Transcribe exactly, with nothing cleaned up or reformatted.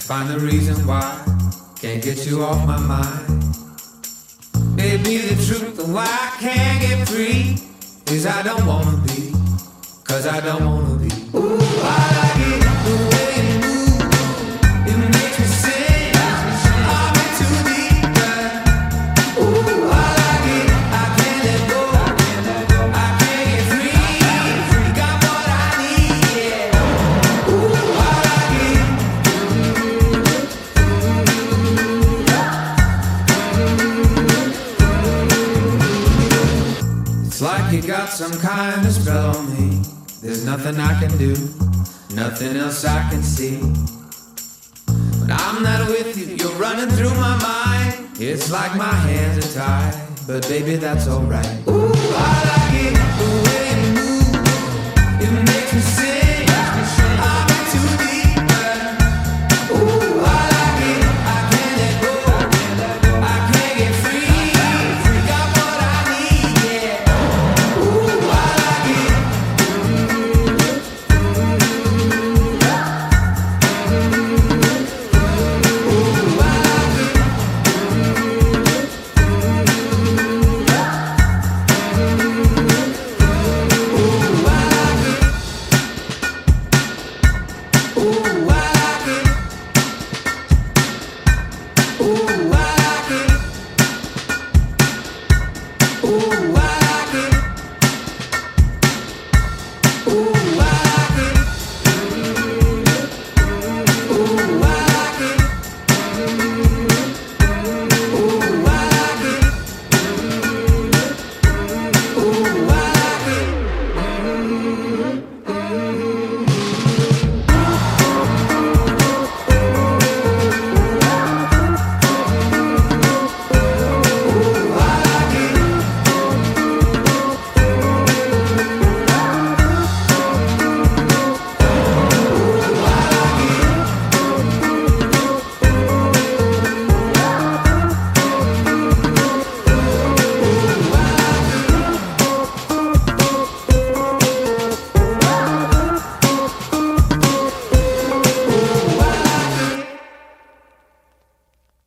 find the reason why. Can't get you off my mind. Maybe the truth of why I can't get free is I don't wanna be, cause I don't wanna be. Ooh, I like it, the way you move, it makes me sing, I'm in too deep, yeah. Ooh, I like it, I can't let go, I can't get free, got what I need, yeah. Ooh, I like it. It's like you got some kind of spell on me. There's nothing I can do, nothing else I can see. When I'm not with you, you're running through my mind. It's like my hands are tied, but baby, that's alright. Ooh, I like it the way